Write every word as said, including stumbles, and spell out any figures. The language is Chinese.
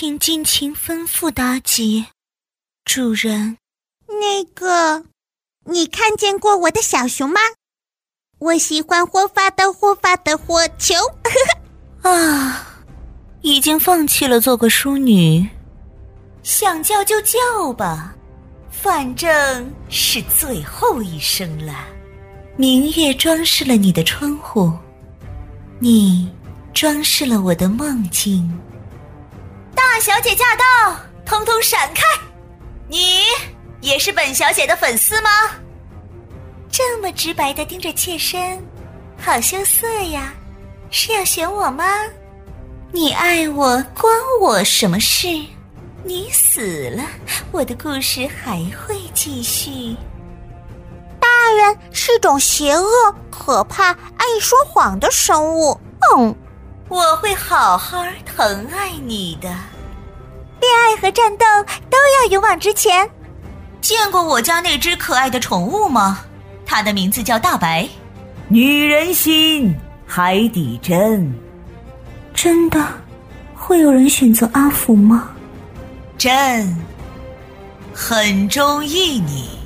请尽情吩咐妲己。主人， 那个，你看见过我的小熊吗？我喜欢活发的活发的火球。 啊，已经放弃了做个淑女，想叫就叫吧，反正是最后一声了。明月装饰了你的窗户，你装饰了我的梦境。大小姐驾到，通通闪开！你也是本小姐的粉丝吗？这么直白地盯着妾身，好羞涩呀，是要选我吗？你爱我关我什么事？你死了，我的故事还会继续。 大人是种邪恶、可怕、爱说谎的生物。嗯， 我会好好疼爱你的。 恋爱和战斗都要勇往直前。 见过我家那只可爱的宠物吗？它的名字叫大白。女人心，海底针。真的会有人选择阿福吗？朕很中意你。